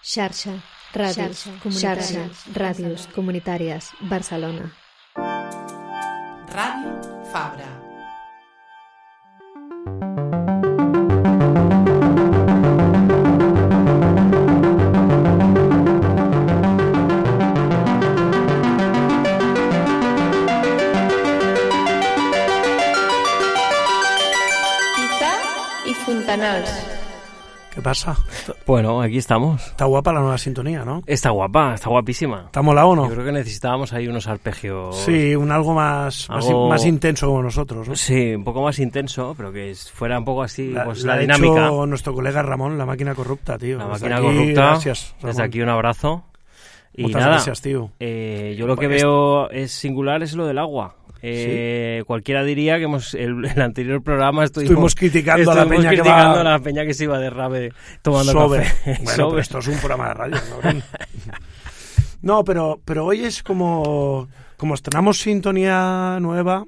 Xarxa, ràdios comunitàries, Barcelona. Ràdio Fabra. Y Fontanals. ¿Qué pasa? Bueno, aquí estamos. Está guapa la nueva sintonía, ¿no? Está guapa, está guapísima. ¿Está molado o no? Yo creo que necesitábamos ahí unos arpegios. Sí, algo más intenso como nosotros, ¿no? Sí, un poco más intenso, pero que fuera un poco así la ha dinámica. Hecho nuestro colega Ramón, la máquina corrupta, tío. La Desde máquina aquí, corrupta. Gracias, Ramón. Desde aquí un abrazo. Y muchas nada, gracias, tío. Yo lo que veo es singular es lo del agua. ¿Sí? Cualquiera diría que el anterior programa estuvimos criticando a la peña a la peña que se iba de rave tomando café. Bueno, pero esto es un programa de radio, ¿no? No, pero hoy es como estrenamos sintonía nueva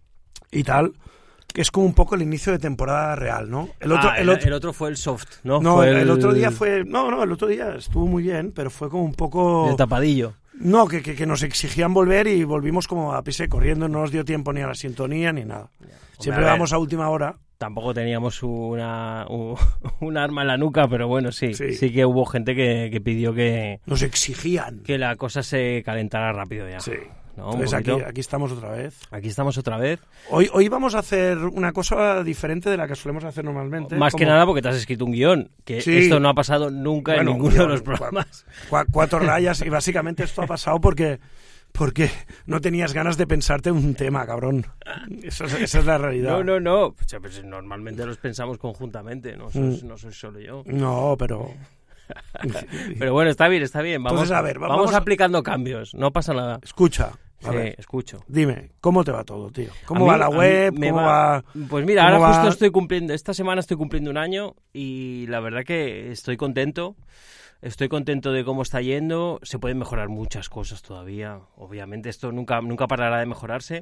y tal, que es como un poco el inicio de temporada real, ¿no? El otro fue el soft, ¿no? No, el otro día fue... No, el otro día estuvo muy bien, pero fue como un poco... El tapadillo. No, que nos exigían volver y volvimos como a pise corriendo, no nos dio tiempo ni a la sintonía ni nada. Siempre vamos a última hora. Tampoco teníamos un arma en la nuca, pero bueno, sí que hubo gente que pidió que... Nos exigían. Que la cosa se calentara rápido ya. Sí. ¿No? Entonces aquí estamos otra vez. Aquí estamos otra vez. Hoy vamos a hacer una cosa diferente de la que solemos hacer normalmente. Más que nada porque te has escrito un guión, que esto no ha pasado nunca en ninguno de los programas. 4 rayas, y básicamente esto ha pasado porque no tenías ganas de pensarte un tema, cabrón. Esa es la realidad. No. Pues normalmente los pensamos conjuntamente, no soy solo yo. No, pero... Pero bueno, está bien. Entonces, vamos aplicando cambios, no pasa nada. Escucha. Escucho. Dime, ¿cómo te va todo, tío? ¿Cómo va la web? ¿Cómo va? Pues mira, ahora justo estoy cumpliendo, esta semana estoy cumpliendo un año y la verdad que estoy contento. Estoy contento de cómo está yendo. Se pueden mejorar muchas cosas todavía. Obviamente esto nunca parará de mejorarse.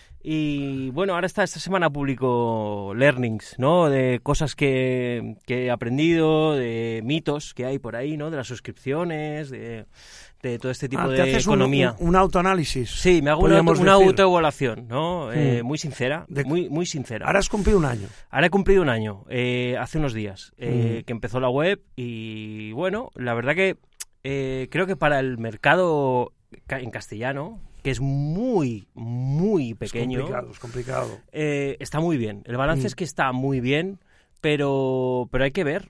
Y bueno, ahora esta semana publico learnings, ¿no? De cosas que he aprendido, de mitos que hay por ahí, ¿no? De las suscripciones, de todo este tipo de economía. ¿Te haces un autoanálisis? Sí, me hago una autoevaluación, ¿no? Muy sincera, muy sincera. ¿Ahora has cumplido un año? Ahora he cumplido un año, hace unos días, que empezó la web y bueno, la verdad que creo que para el mercado en castellano, que es muy, muy pequeño. Es complicado. Está muy bien. El balance es que está muy bien, pero hay que ver.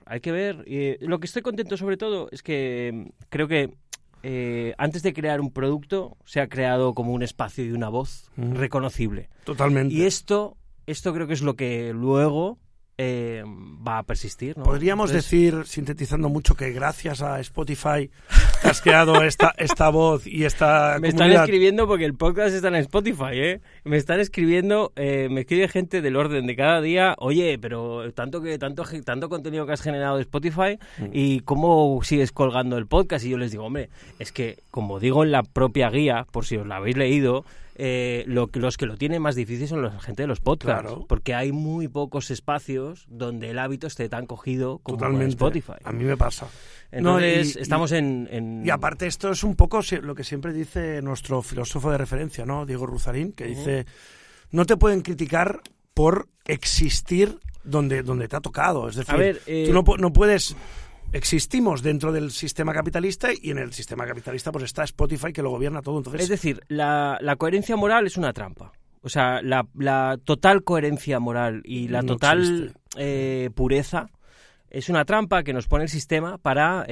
Lo que estoy contento sobre todo es que creo que antes de crear un producto se ha creado como un espacio y una voz reconocible. Totalmente. Y esto creo que es lo que luego va a persistir, ¿no? Podríamos decir, sintetizando mucho, que gracias a Spotify te has creado esta voz y esta Me comunidad. están escribiendo porque el podcast está en Spotify, ¿eh? Me están escribiendo, me escribe gente del orden de cada día, oye, pero tanto contenido que has generado de Spotify y cómo sigues colgando el podcast. Y yo les digo, hombre, es que, como digo en la propia guía, por si os la habéis leído, los que lo tienen más difícil son la gente de los podcasts, claro. Porque hay muy pocos espacios donde el hábito esté tan cogido como en Spotify. A mí me pasa. Entonces estamos en... Y aparte esto es un poco lo que siempre dice nuestro filósofo de referencia, ¿no? Diego Ruzarín, que dice, no te pueden criticar por existir donde te ha tocado. Es decir, tú no puedes... Existimos dentro del sistema capitalista y en el sistema capitalista pues está Spotify que lo gobierna todo. Entonces... Es decir, la coherencia moral es una trampa. O sea, la total coherencia moral y la total pureza es una trampa que nos pone el sistema para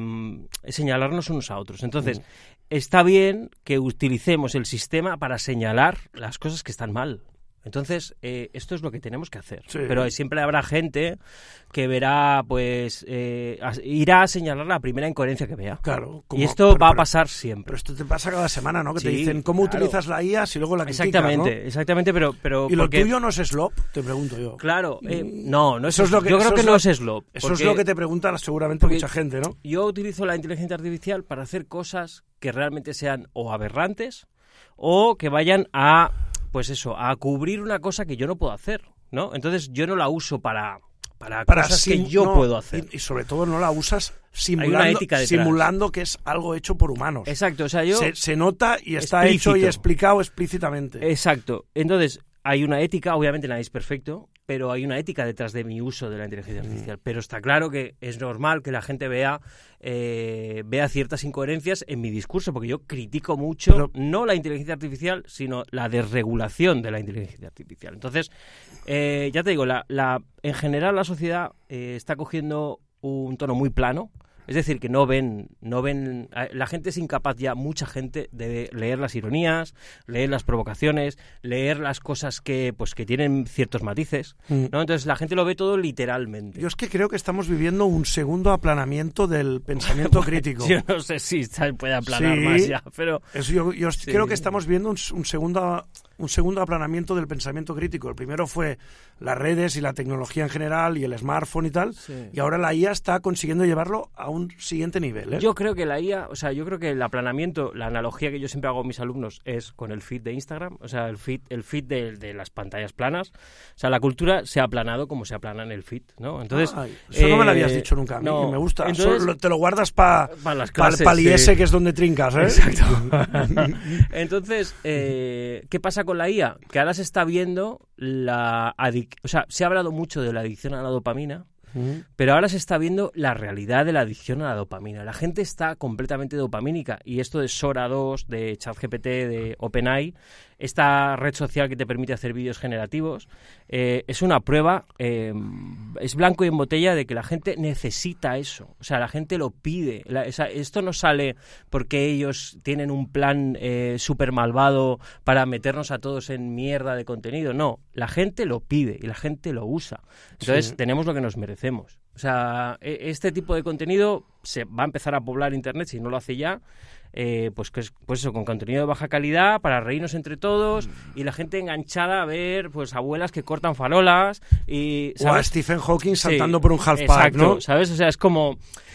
señalarnos unos a otros. Entonces, está bien que utilicemos el sistema para señalar las cosas que están mal. Entonces, esto es lo que tenemos que hacer. Sí. Pero siempre habrá gente que verá, pues, irá a señalar la primera incoherencia que vea. Claro. Y esto va a pasar siempre. Pero esto te pasa cada semana, ¿no? Que te dicen, ¿cómo utilizas la IA si luego la criticas, ¿no? Exactamente, pero... ¿Y lo tuyo no es slop? Te pregunto yo. Claro, no es slop. Yo creo que no es slop. Eso es lo que te pregunta seguramente mucha gente, ¿no? Yo utilizo la inteligencia artificial para hacer cosas que realmente sean o aberrantes o que vayan a... Pues eso, a cubrir una cosa que yo no puedo hacer, ¿no? Entonces yo no la uso para para cosas que yo puedo hacer. Y sobre todo no la usas simulando que es algo hecho por humanos. Exacto, o sea, se nota y está hecho y explicado explícitamente. Exacto. Entonces, hay una ética, obviamente nadie es perfecto, pero hay una ética detrás de mi uso de la inteligencia artificial. Pero está claro que es normal que la gente vea ciertas incoherencias en mi discurso, porque yo critico mucho, no la inteligencia artificial, sino la desregulación de la inteligencia artificial. Entonces, ya te digo, en general la sociedad está cogiendo un tono muy plano. Es decir, que no ven, la gente es incapaz ya, mucha gente, de leer las ironías, leer las provocaciones, leer las cosas que tienen ciertos matices, ¿no? Entonces la gente lo ve todo literalmente. Yo es que creo que estamos viviendo un segundo aplanamiento del pensamiento crítico. Yo no sé si se puede aplanar más ya, pero... Yo creo que estamos viendo un segundo aplanamiento del pensamiento crítico. El primero fue las redes y la tecnología en general y el smartphone y tal, y ahora la IA está consiguiendo llevarlo a un siguiente nivel, ¿eh? Yo creo que la IA, o sea, yo creo que el aplanamiento, la analogía que yo siempre hago a mis alumnos es con el feed de Instagram, o sea, el feed de las pantallas planas. O sea, la cultura se ha aplanado como se aplana en el feed, ¿no? Entonces, eso no me lo habías dicho nunca a mí, no, me gusta. Entonces, te lo guardas para las clases, el IES, que es donde trincas, ¿eh? Exacto. Entonces, ¿qué pasa con la IA? Que ahora se está viendo o sea, se ha hablado mucho de la adicción a la dopamina, pero ahora se está viendo la realidad de la adicción a la dopamina. La gente está completamente dopamínica, y esto de Sora 2, de ChatGPT, de OpenAI, esta red social que te permite hacer vídeos generativos, es una prueba, es blanco y en botella de que la gente necesita eso. O sea, la gente lo pide. Esto no sale porque ellos tienen un plan súper malvado para meternos a todos en mierda de contenido. No, la gente lo pide y la gente lo usa. Entonces, tenemos lo que nos merecemos. O sea, este tipo de contenido se va a empezar a poblar Internet, si no lo hace ya, pues eso, con contenido de baja calidad, para reírnos entre todos, y la gente enganchada a ver pues abuelas que cortan farolas y, ¿sabes? O a Stephen Hawking saltando por un halfpipe, ¿no? ¿Sabes? O sea, es como...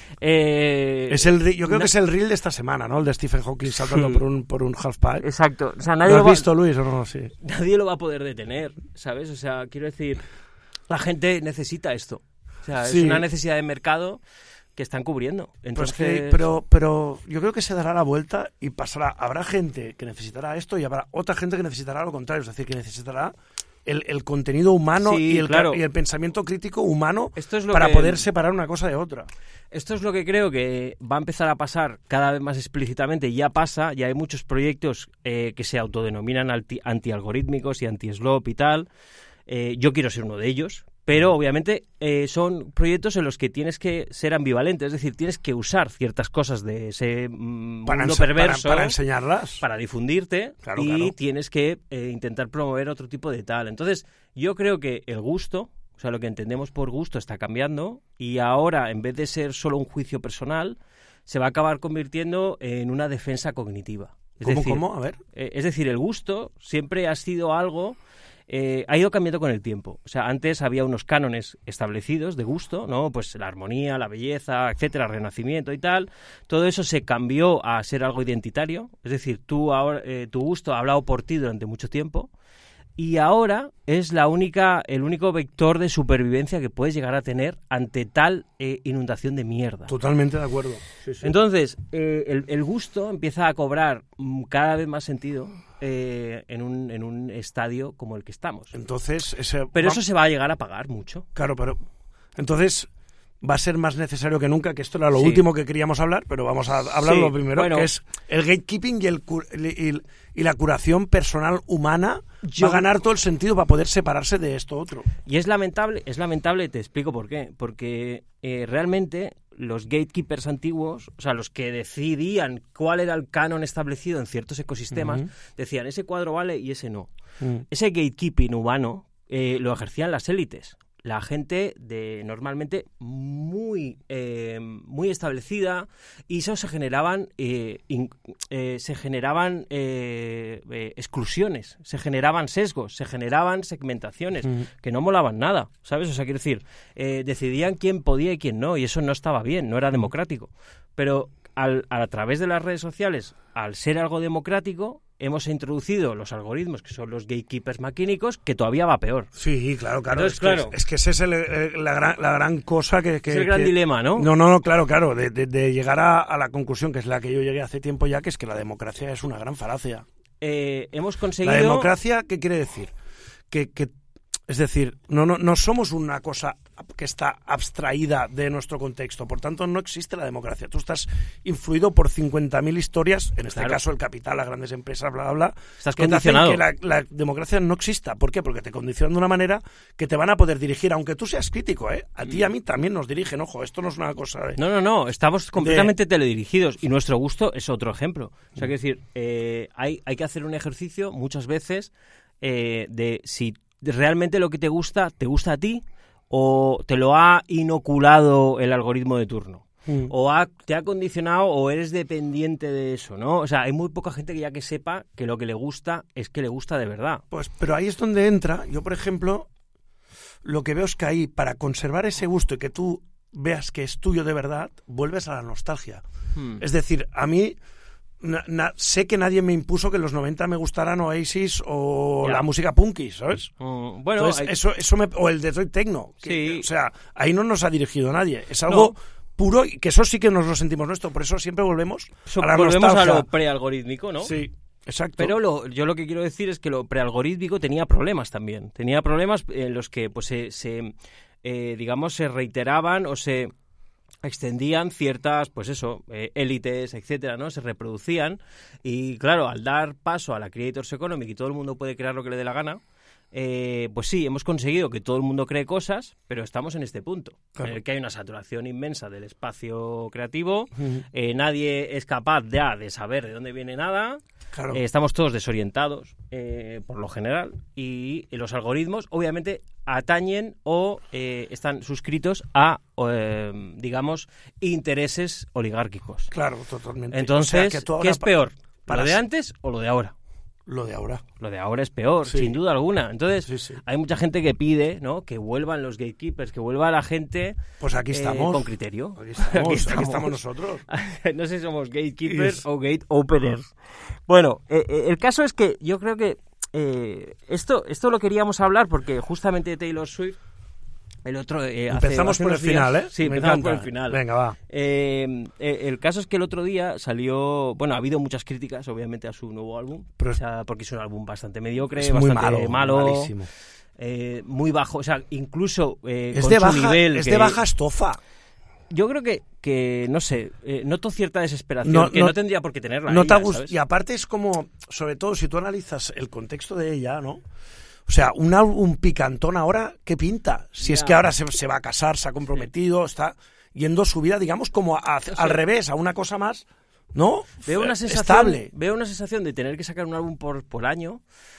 yo creo que es el reel de esta semana, ¿no? El de Stephen Hawking saltando por un halfpipe. Exacto. O sea, ¿Lo has visto, Luis, o no? Sí. Nadie lo va a poder detener, ¿sabes? O sea, quiero decir, la gente necesita esto. O sea, es una necesidad de mercado que están cubriendo. Entonces... Pero yo creo que se dará la vuelta y pasará. Habrá gente que necesitará esto y habrá otra gente que necesitará lo contrario. Es decir, que necesitará el contenido humano y el pensamiento crítico humano para poder separar una cosa de otra. Esto es lo que creo que va a empezar a pasar cada vez más explícitamente. Ya pasa, ya hay muchos proyectos que se autodenominan anti-algorítmicos y anti-slop y tal. Yo quiero ser uno de ellos. Pero, obviamente, son proyectos en los que tienes que ser ambivalente, es decir, tienes que usar ciertas cosas de ese mundo perverso para enseñarlas, para difundirte, y tienes que intentar promover otro tipo de tal. Entonces, yo creo que el gusto, o sea, lo que entendemos por gusto está cambiando, y ahora, en vez de ser solo un juicio personal, se va a acabar convirtiendo en una defensa cognitiva. ¿Cómo? A ver. Es decir, el gusto siempre ha sido algo... ha ido cambiando con el tiempo. O sea, antes había unos cánones establecidos de gusto, ¿no? Pues la armonía, la belleza, etcétera, el renacimiento y tal. Todo eso se cambió a ser algo identitario. Es decir, tu gusto ha hablado por ti durante mucho tiempo, y ahora es el único vector de supervivencia que puedes llegar a tener ante tal inundación de mierda. Totalmente de acuerdo. Sí. Entonces, el gusto empieza a cobrar cada vez más sentido en un estadio como el que estamos. Entonces, pero eso se va a llegar a pagar mucho. Claro, pero entonces va a ser más necesario que nunca, que esto era lo último que queríamos hablar, pero vamos a hablarlo primero, que es el gatekeeping y la curación personal humana. Va a ganar todo el sentido para poder separarse de esto otro. Y es lamentable, te explico por qué. Porque realmente los gatekeepers antiguos, o sea, los que decidían cuál era el canon establecido en ciertos ecosistemas, decían, ese cuadro vale y ese no. Ese gatekeeping humano lo ejercían las élites. La gente normalmente muy establecida, y eso se generaban exclusiones, se generaban sesgos, se generaban segmentaciones que no molaban nada, ¿sabes? O sea, quiero decir, decidían quién podía y quién no, y eso no estaba bien, no era democrático. Pero a través de las redes sociales, al ser algo democrático, hemos introducido los algoritmos, que son los gatekeepers maquínicos, que todavía va peor. Sí, claro. Entonces, es que ese es la gran cosa que... Es el gran dilema, ¿no? No, claro, de llegar a la conclusión, que es la que yo llegué hace tiempo ya, que es que la democracia es una gran falacia. Hemos conseguido... La democracia, ¿qué quiere decir? Es decir, no somos una cosa que está abstraída de nuestro contexto, por tanto no existe la democracia. Tú estás influido por 50.000 historias, en este caso el capital, las grandes empresas, bla, bla, bla, estás que condicionado. te hacen que la democracia no exista. ¿Por qué? Porque te condicionan de una manera que te van a poder dirigir, aunque tú seas crítico, ¿eh? A ti y a mí también nos dirigen, ojo, esto no es una cosa de... No, estamos completamente teledirigidos y nuestro gusto es otro ejemplo. O sea, quiero decir, hay que hacer un ejercicio muchas veces de si realmente lo que te gusta a ti o te lo ha inoculado el algoritmo de turno. O te ha condicionado o eres dependiente de eso, ¿no? O sea, hay muy poca gente que sepa que lo que le gusta es que le gusta de verdad. Pues, pero ahí es donde entra, yo por ejemplo, lo que veo es que ahí, para conservar ese gusto y que tú veas que es tuyo de verdad, vuelves a la nostalgia. Es decir, a mí... sé que nadie me impuso que en los 90 me gustaran Oasis o la música punky, ¿sabes? Bueno, entonces, o el Detroit Techno. Sí. O sea, ahí no nos ha dirigido nadie. Es algo puro y que eso sí que nos lo sentimos nuestro. Por eso siempre volvemos a la nostalgia. A lo prealgorítmico, ¿no? Sí, exacto. Pero yo lo que quiero decir es que lo prealgorítmico tenía problemas también. Tenía problemas en los que pues se reiteraban o se extendían ciertas, pues eso, élites, etcétera, ¿no? Se reproducían y, claro, al dar paso a la Creators Economy y todo el mundo puede crear lo que le dé la gana, pues sí, hemos conseguido que todo el mundo cree cosas, pero estamos en este punto, en el que hay una saturación inmensa del espacio creativo, nadie es capaz ya de saber de dónde viene nada, estamos todos desorientados, por lo general, y los algoritmos, obviamente, atañen o están suscritos a, digamos, intereses oligárquicos. Claro, totalmente. Entonces, ¿qué es peor? ¿Lo de antes o lo de ahora? Lo de ahora. Lo de ahora es peor, sin duda alguna. Entonces, hay mucha gente que pide, ¿no?, que vuelvan los gatekeepers, que vuelva la gente pues aquí estamos. Con criterio. Aquí estamos nosotros. No sé si somos gatekeepers o gate openers. Bueno, el caso es que yo creo que esto lo queríamos hablar porque justamente Taylor Swift, el otro... empezamos por el final, ¿eh? Sí, empezamos por el final. Venga, va. El caso es que el otro día salió... Bueno, ha habido muchas críticas, obviamente, a su nuevo álbum. O sea, porque es un álbum bastante mediocre, es bastante malo. Malísimo. Muy bajo. O sea, incluso es con de su baja, nivel... Es de baja estofa. Yo creo que no sé, noto cierta desesperación, que no tendría por qué tenerla. No ella, ¿sabes? Y aparte es como, sobre todo si tú analizas el contexto de ella, ¿no? O sea, un álbum picantón ahora, ¿qué pinta? Si es que ahora se va a casar, se ha comprometido, está yendo su vida, digamos, como al revés, a una cosa más, ¿no? Veo una sensación de tener que sacar un álbum por año,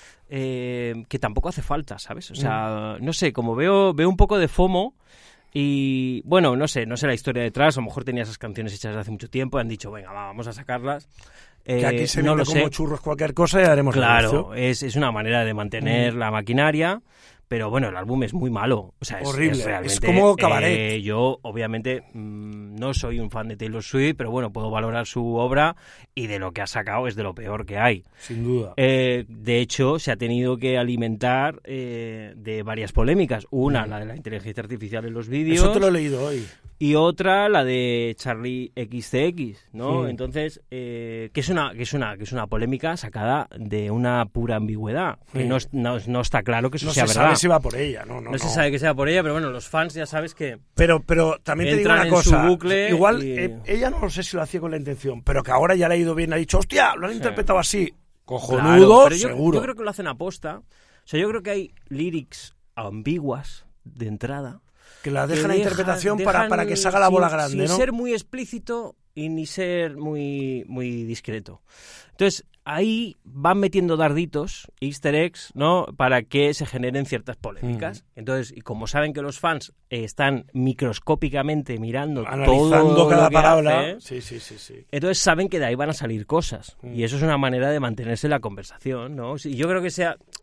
que tampoco hace falta, ¿sabes? O sea, no sé, como veo un poco de FOMO. Y bueno, no sé la historia detrás, a lo mejor tenía esas canciones hechas desde hace mucho tiempo y han dicho, venga, vamos a sacarlas. Que aquí se vende como churros cualquier cosa y haremos Claro, es una manera de mantener la maquinaria, pero bueno, el álbum es muy malo. O sea, horrible, es realmente, es como cabaret. Yo, obviamente, no soy un fan de Taylor Swift, pero bueno, puedo valorar su obra y de lo que ha sacado es de lo peor que hay. Sin duda. De hecho, se ha tenido que alimentar de varias polémicas. Una, la de la inteligencia artificial en los vídeos. Eso te lo he leído hoy. Y otra, la de Charlie XCX, ¿no? Entonces, que es una polémica sacada de una pura ambigüedad. Que no está claro que eso sea verdad. No se sabe si va por ella, no se sabe que sea por ella, pero bueno, los fans ya sabes que... Pero también te digo una cosa. Su bucle igual, ella no sé si lo hacía con la intención, pero que ahora ya le ha ido bien, ha dicho, hostia, lo han interpretado así. Cojonudo, claro, seguro. Yo creo que lo hacen aposta. O sea, yo creo que hay lyrics ambiguas de entrada... Que la dejan la interpretación para que se haga la bola grande, ¿no? Sin ser muy explícito y ni ser muy, muy discreto. Entonces, ahí van metiendo darditos, easter eggs, ¿no?, para que se generen ciertas polémicas. Entonces, y como saben que los fans están microscópicamente mirando analizando todo cada lo que palabra, hace, sí. Entonces saben que de ahí van a salir cosas. Y eso es una manera de mantenerse en la conversación, ¿no? Y yo creo que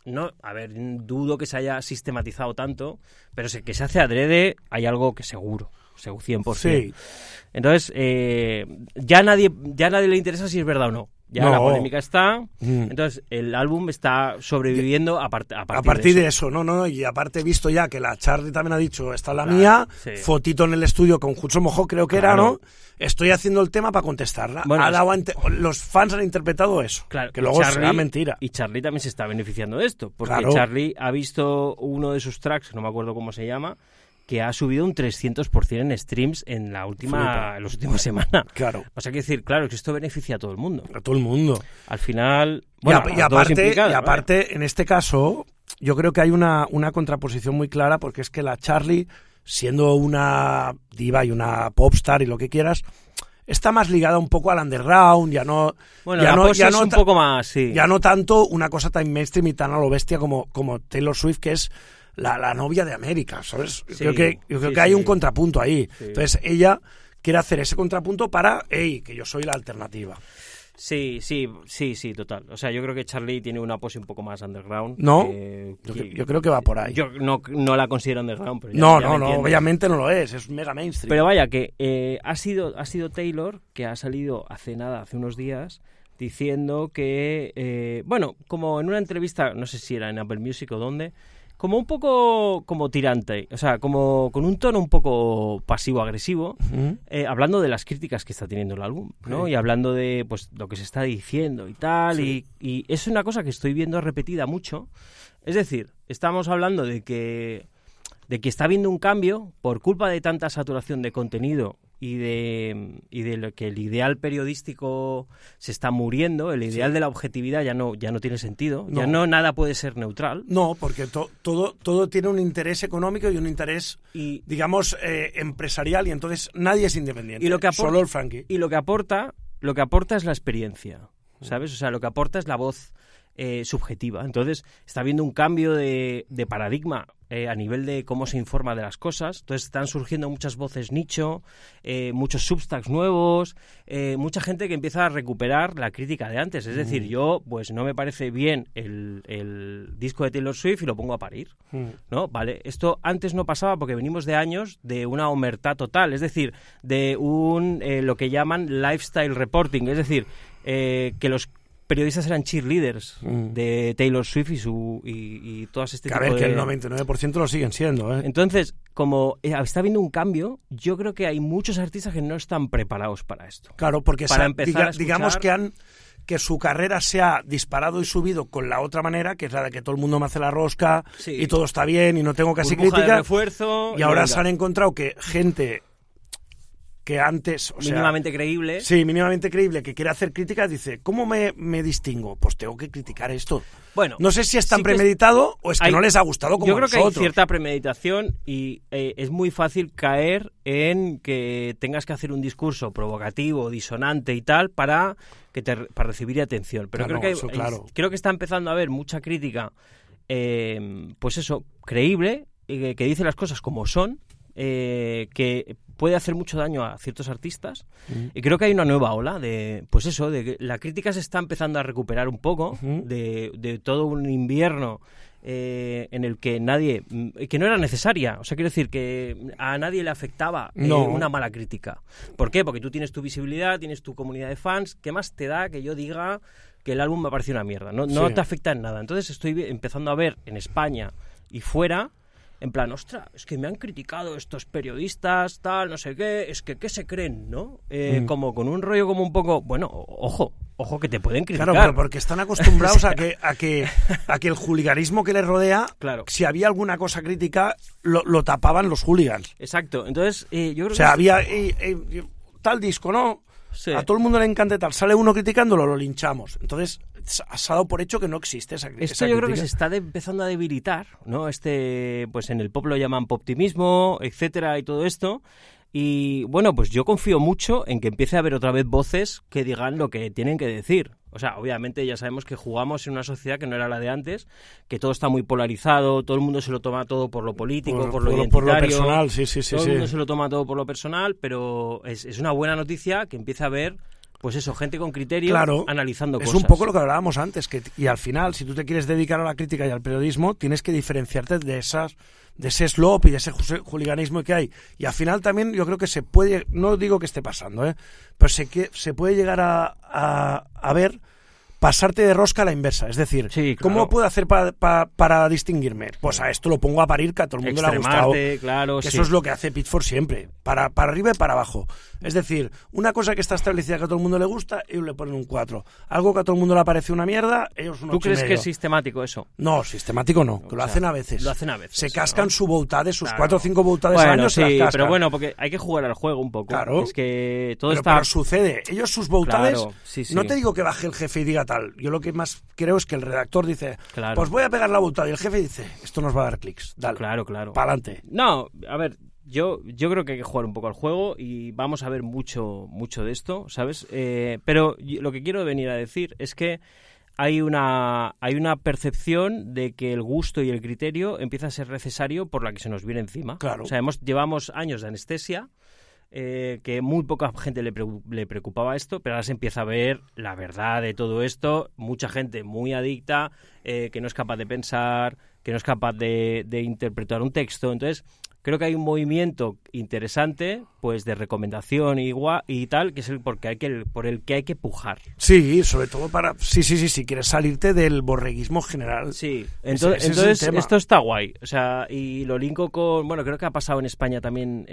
dudo que se haya sistematizado tanto, pero que se hace adrede, hay algo que seguro 100%. Sí. Entonces, ya nadie le interesa si es verdad o no. Ya la polémica está, entonces el álbum está sobreviviendo a partir de eso. No, y aparte he visto ya que la Charlie también ha dicho, esta es la mía, fotito en el estudio con Hudson Mohawke, creo que era, ¿no? Estoy haciendo el tema para contestarla. Bueno, los fans han interpretado eso, que luego será mentira. Y Charlie también se está beneficiando de esto, porque Charlie ha visto uno de sus tracks, no me acuerdo cómo se llama, que ha subido un 300% en streams en las últimas semanas. Claro. O sea, que decir, claro, que esto beneficia a todo el mundo. A todo el mundo. Al final... Bueno, y aparte, en este caso, yo creo que hay una contraposición muy clara, porque es que la Charlie, siendo una diva y una popstar y lo que quieras, está más ligada un poco al underground, ya no... Bueno, ya no un poco más, sí. Ya no tanto una cosa tan mainstream y tan a lo bestia como Taylor Swift, que es... La novia de América, ¿sabes? Sí, yo creo que hay un contrapunto ahí. Sí. Entonces ella quiere hacer ese contrapunto para, que yo soy la alternativa. Sí, total. O sea, yo creo que Charlie tiene una pose un poco más underground. No, yo creo que va por ahí. Yo no la considero underground, pero no, obviamente no lo es mega mainstream. Pero vaya, que ha sido Taylor, que ha salido hace unos días, diciendo que, como en una entrevista, no sé si era en Apple Music o dónde, como un poco como tirante, o sea, como con un tono un poco pasivo-agresivo, hablando de las críticas que está teniendo el álbum, ¿no? Y hablando de pues lo que se está diciendo y tal, y es una cosa que estoy viendo repetida mucho. Es decir, estamos hablando de que está habiendo un cambio por culpa de tanta saturación de contenido y de lo que el ideal periodístico se está muriendo, el ideal de la objetividad ya no tiene sentido, ya no nada puede ser neutral. No, porque todo tiene un interés económico y un interés, digamos, empresarial, y entonces nadie es independiente, solo el Frankie. Y lo que aporta es la experiencia, ¿sabes? O sea, lo que aporta es la voz subjetiva. Entonces está habiendo un cambio de paradigma a nivel de cómo se informa de las cosas. Entonces están surgiendo muchas voces nicho, muchos substacks nuevos, mucha gente que empieza a recuperar la crítica de antes. Es decir, yo pues no me parece bien el disco de Taylor Swift y lo pongo a parir, ¿no? Vale, esto antes no pasaba porque venimos de años de una omertá total, es decir, de lo que llaman lifestyle reporting, es decir, que los periodistas eran cheerleaders de Taylor Swift y todas este tipo de... A ver, que el 99% lo siguen siendo, ¿eh? Entonces, como está habiendo un cambio, yo creo que hay muchos artistas que no están preparados para esto. Claro, porque digamos que su carrera se ha disparado y subido con la otra manera, que es la de que todo el mundo me hace la rosca y todo está bien y no tengo casi crítica. Refuerzo, y ahora se han encontrado que gente que antes... mínimamente creíble. Sí, mínimamente creíble, que quiere hacer críticas, dice, ¿cómo me distingo? Pues tengo que criticar esto. Bueno, no sé si es tan premeditado o es que no les ha gustado como a nosotros. Yo creo que hay cierta premeditación y es muy fácil caer en que tengas que hacer un discurso provocativo, disonante y tal para recibir atención. Pero creo que está empezando a haber mucha crítica, pues eso, creíble, que dice las cosas como son, que puede hacer mucho daño a ciertos artistas, y creo que hay una nueva ola de que la crítica se está empezando a recuperar un poco de todo un invierno en el que que no era necesaria, o sea, quiero decir que a nadie le afectaba una mala crítica. ¿Por qué? Porque tú tienes tu visibilidad, tienes tu comunidad de fans, ¿qué más te da que yo diga que el álbum me pareció una mierda? No te afecta en nada. Entonces estoy empezando a ver en España y fuera, en plan, ostras, es que me han criticado estos periodistas, tal, no sé qué, es que ¿qué se creen, no? Como con un rollo como un poco, bueno, ojo que te pueden criticar. Claro, pero porque están acostumbrados a que el hooliganismo que les rodea, si había alguna cosa crítica, lo tapaban los hooligans. Exacto, entonces yo creo había tal disco, ¿no? Sí. A todo el mundo le encanta tal, sale uno criticándolo, lo linchamos. Entonces se ha dado por hecho que no existe esa crítica. Esto yo creo que se está empezando a debilitar, ¿no? Pues en el pop lo llaman poptimismo, etcétera, y todo esto. Y bueno, pues yo confío mucho en que empiece a haber otra vez voces que digan lo que tienen que decir. O sea, obviamente ya sabemos que jugamos en una sociedad que no era la de antes, que todo está muy polarizado, todo el mundo se lo toma todo por lo político, por lo identitario. Por lo personal, sí. Todo el mundo se lo toma todo por lo personal, pero es una buena noticia que empiece a haber Pues eso, gente con criterio, claro, analizando es cosas. un poco lo que hablábamos antes, y al final, si tú te quieres dedicar a la crítica y al periodismo, tienes que diferenciarte de ese slop y de ese juliganismo que hay. Y al final también yo creo que se puede, no digo que esté pasando, pero se puede llegar a ver pasarte de rosca a la inversa. Es decir, sí, claro. ¿cómo puedo hacer para distinguirme? Pues a esto lo pongo a parir, que a todo el mundo le ha gustado. Claro, que sí. eso es lo que hace Pitchfork siempre, para arriba y para abajo. Es decir, una cosa que está establecida que a todo el mundo le gusta, ellos le ponen un 4. Algo que a todo el mundo le parece una mierda, ellos un 8,5. ¿Tú crees que es sistemático eso? No, sistemático no, que lo hacen a veces. Lo hacen a veces. Se cascan, ¿no?, su voltade, sus claro. 4 o 5 voltades al año, sí, se las cascan. pero bueno, porque hay que jugar al juego un poco. Claro. Es que todo pero sucede. Ellos sus voltades, claro, sí. No te digo que baje el jefe y diga tal. Yo lo que más creo es que el redactor dice, claro, pues voy a pegar la voltada. Y el jefe dice, esto nos va a dar clics. Dale. Claro. Para adelante. No, a ver, yo creo que hay que jugar un poco al juego y vamos a ver mucho de esto, ¿sabes? Pero lo que quiero venir a decir es que hay una percepción de que el gusto y el criterio empieza a ser necesario por la que se nos viene encima. Claro. O sea, llevamos años de anestesia, que muy poca gente le preocupaba esto, pero ahora se empieza a ver la verdad de todo esto. Mucha gente muy adicta, que no es capaz de pensar, que no es capaz de interpretar un texto. Entonces, creo que hay un movimiento interesante, pues de recomendación y tal, que es por el que hay que pujar. Sí, sobre todo si quieres salirte del borreguismo general. Sí, entonces esto está guay. O sea, y lo linko con, bueno, creo que ha pasado en España también,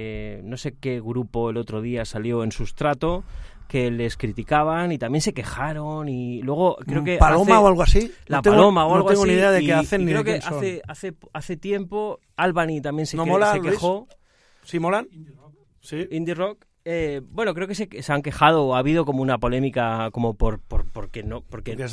no sé qué grupo el otro día salió en Sustrato, que les criticaban y también se quejaron, y luego creo que Paloma o algo así. Paloma o algo así. No tengo ni idea de qué hacen ni creo de que hace tiempo Albany también se mola, quejó. ¿Sí molan? Sí. Indie Rock. Bueno, creo que se han quejado. Ha habido como una polémica como porque no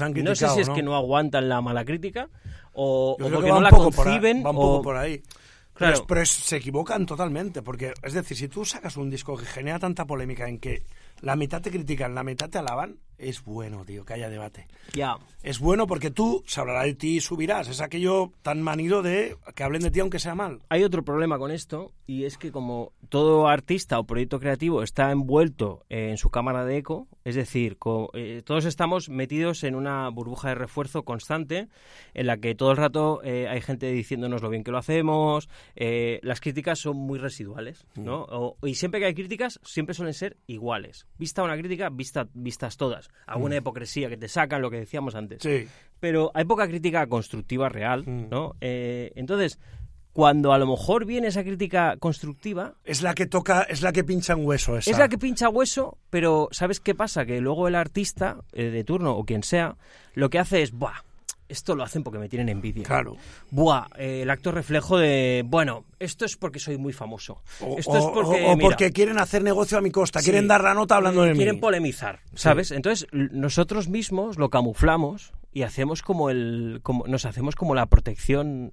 sé si es que no aguantan la mala crítica o porque no la conciben. Va un poco por ahí. Claro. Pero se equivocan totalmente, porque, es decir, si tú sacas un disco que genera tanta polémica en que la mitad te critican, la mitad te alaban, es bueno, tío, que haya debate. Ya. Es bueno porque tú se hablará de ti y subirás. Es aquello tan manido de que hablen de ti aunque sea mal. Hay otro problema con esto, y es que como todo artista o proyecto creativo está envuelto en su cámara de eco, es decir, todos estamos metidos en una burbuja de refuerzo constante en la que todo el rato hay gente diciéndonos lo bien que lo hacemos. Las críticas son muy residuales, ¿no? Y siempre que hay críticas, siempre suelen ser iguales. Vista una crítica, vistas todas. Alguna hipocresía que te sacan, lo que decíamos antes. Sí. Pero hay poca crítica constructiva real, ¿no? Entonces, cuando a lo mejor viene esa crítica constructiva... Es la que pincha en hueso esa. Es la que pincha hueso, pero ¿sabes qué pasa? Que luego el artista de turno, o quien sea, lo que hace es... ¡buah! Esto lo hacen porque me tienen envidia. Claro. ¡Buah! El acto reflejo de... Bueno, esto es porque soy muy famoso. Esto es porque... O porque quieren hacer negocio a mi costa. Sí, quieren dar la nota hablando de mí. Quieren polemizar, ¿sabes? Sí. Entonces, nosotros mismos lo camuflamos y hacemos nos hacemos como la protección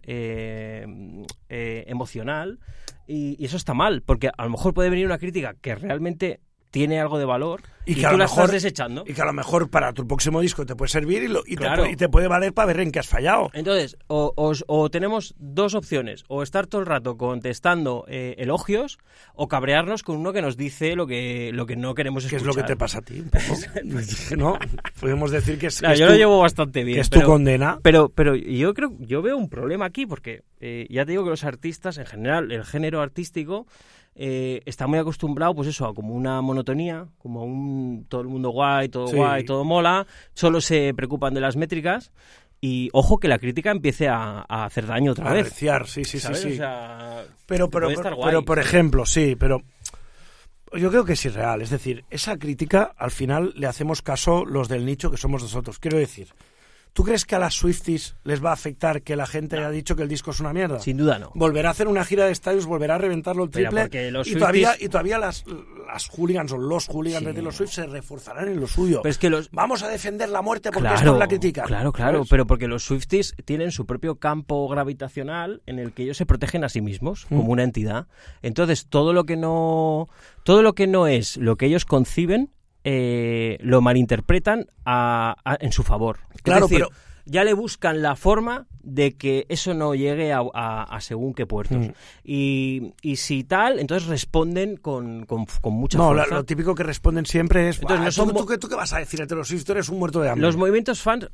emocional, y eso está mal, porque a lo mejor puede venir una crítica que realmente tiene algo de valor y tú la estás desechando. Y que a lo mejor para tu próximo disco te puede servir y te puede valer para ver en qué has fallado. Entonces, o tenemos dos opciones: o estar todo el rato contestando elogios, o cabrearnos con uno que nos dice lo que no queremos escuchar. ¿Qué es lo que te pasa a ti? ¿No? Podemos decir que es... Claro, yo lo llevo bastante bien. Que es tu condena. Pero yo veo un problema aquí, porque ya te digo que los artistas, en general, el género artístico... está muy acostumbrado, pues eso, a como una monotonía, como todo el mundo guay, todo mola, solo se preocupan de las métricas, y ojo que la crítica empiece a hacer daño otra vez. Sí. ¿Sabes? O sea, pero por ejemplo, sí, pero yo creo que es irreal, es decir, esa crítica al final le hacemos caso los del nicho que somos nosotros. Quiero decir, ¿tú crees que a las Swifties les va a afectar que la gente haya dicho que el disco es una mierda? Sin duda no. Volverá a hacer una gira de estadios, volverá a reventarlo el triple, y todavía las hooligans o los hooligans de los Swift se reforzarán en lo suyo. Pero es que vamos a defender la muerte porque esto es la crítica. Claro, ¿sabes? Pero porque los Swifties tienen su propio campo gravitacional en el que ellos se protegen a sí mismos como una entidad. Entonces, todo lo que no es lo que ellos conciben, lo malinterpretan en su favor. Claro, es decir, ya le buscan la forma de que eso no llegue a según qué puertos. Y si tal, entonces responden con mucha fuerza. No, lo típico que responden siempre es, entonces, ¿tú qué vas a decir? Taylor Swift, eres un muerto de hambre. Los movimientos fans,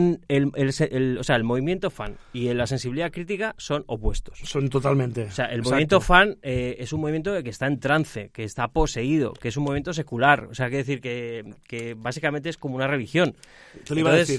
el movimiento fan y la sensibilidad crítica son opuestos. Son totalmente. O sea, el movimiento fan es un movimiento que está en trance, que está poseído, que es un movimiento secular. O sea, quiere decir que básicamente es como una religión. Entonces,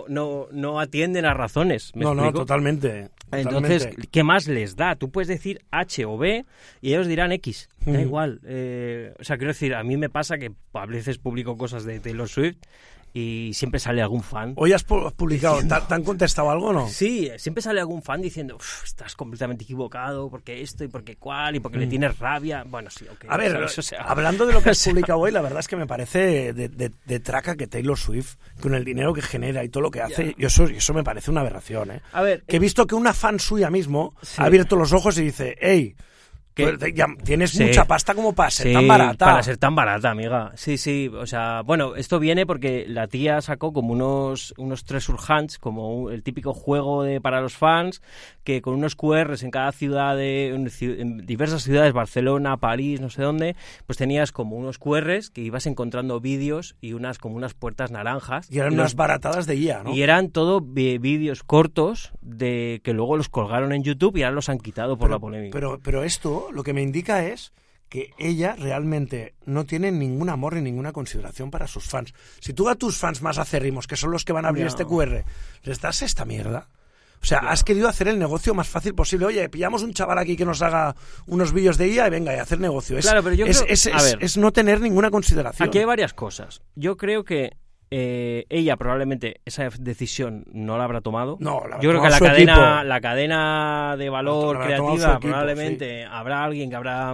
no atienden a razones. ¿Me explico? Totalmente. Entonces, ¿qué más les da? Tú puedes decir H o B y ellos dirán X. Da igual. O sea, quiero decir, a mí me pasa que a veces publico cosas de Taylor Swift y siempre sale algún fan. ¿Hoy has publicado? ¿Te han contestado algo o no? Sí, siempre sale algún fan diciendo estás completamente equivocado, porque esto y porque cual, y porque le tienes rabia. Bueno, sí, ok. A ver, hablando de lo que has publicado hoy, la verdad es que me parece de traca que Taylor Swift, con el dinero que genera y todo lo que hace, eso me parece una aberración, ¿eh? A ver, que he visto que una fan suya mismo ha abierto los ojos y dice, hey, ya tienes mucha pasta como para ser tan barata. Para ser tan barata, amiga. Sí. O sea, bueno, esto viene porque la tía sacó como unos treasure hunts, como el típico juego para los fans, que con unos QRs en cada ciudad, en diversas ciudades, Barcelona, París, no sé dónde, pues tenías como unos QRs que ibas encontrando vídeos y como unas puertas naranjas. Y eran unas baratadas de IA, ¿no? Y eran todo vídeos cortos que luego los colgaron en YouTube y ahora los han quitado por la polémica. Pero esto lo que me indica es que ella realmente no tiene ningún amor ni ninguna consideración para sus fans. Si tú a tus fans más acérrimos, que son los que van a abrir este QR, les das esta mierda. O sea, has querido hacer el negocio más fácil posible. Oye, pillamos un chaval aquí que nos haga unos vídeos de IA y venga, y hacer negocio. Claro, pero yo creo, es no tener ninguna consideración. Aquí hay varias cosas. Yo creo que ella probablemente esa decisión no la habrá tomado. No, yo creo que la cadena de valor creativa probablemente habrá alguien que